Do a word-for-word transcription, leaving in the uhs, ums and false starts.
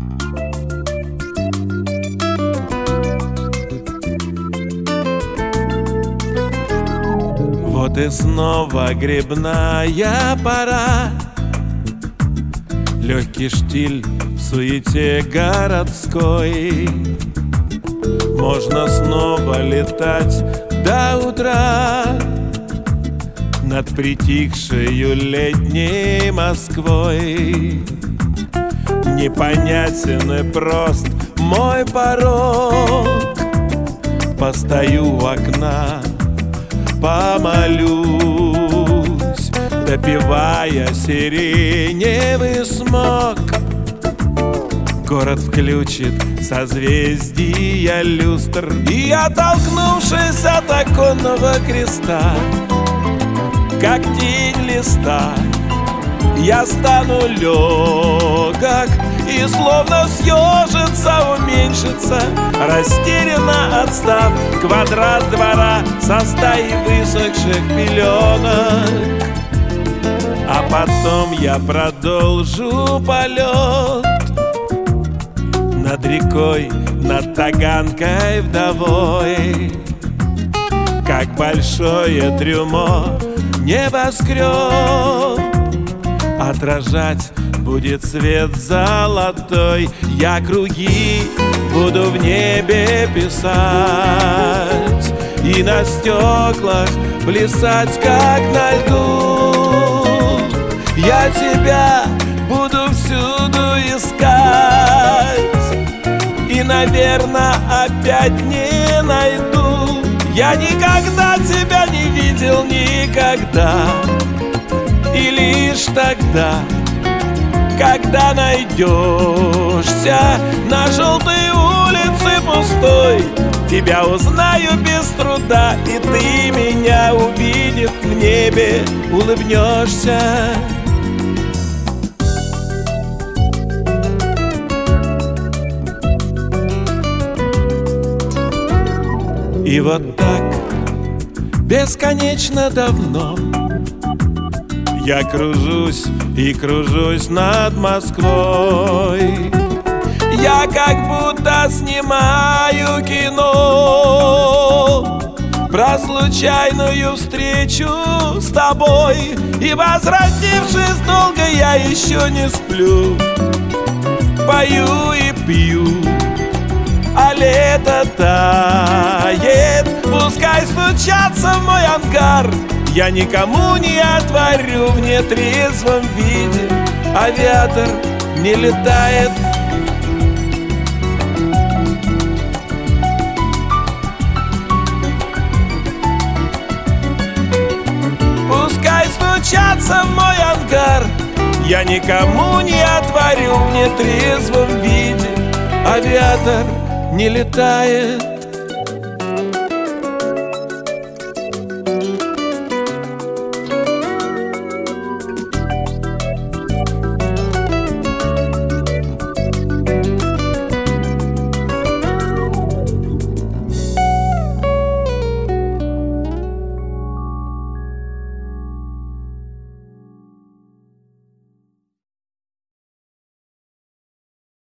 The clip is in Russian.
Вот и снова грибная пора, легкий штиль в суете городской. Можно снова летать до утра над притихшею летней Москвой. Непонятен и прост мой порог, постою у окна, помолюсь, допивая сиреневый смог. Город включит созвездия люстр, и, оттолкнувшись от оконного креста, как тень листа, я стану легок и словно съежится, уменьшится, растерянно отстав квадрат двора со стаей высохших пеленок. А потом я продолжу полет над рекой, над Таганкой вдовой, как большое трюмо небоскреб отражать будет свет золотой. Я круги буду в небе писать и на стеклах плясать, как на льду. Я тебя буду всюду искать и, наверное, опять не найду. Я никогда тебя не видел, никогда. И лишь тогда, когда найдешься на желтой улице пустой, тебя узнаю без труда, и ты меня, увидев в небе, улыбнешься. И вот так бесконечно давно я кружусь и кружусь над Москвой. Я как будто снимаю кино про случайную встречу с тобой. И, возвратившись долго, я еще не сплю, пою и пью, а лето тает. Пускай стучатся в мой ангар, я никому не отворю в нетрезвом виде. Авиатор не летает. Пускай стучатся в мой ангар, я никому не отворю в нетрезвом виде. Авиатор не летает.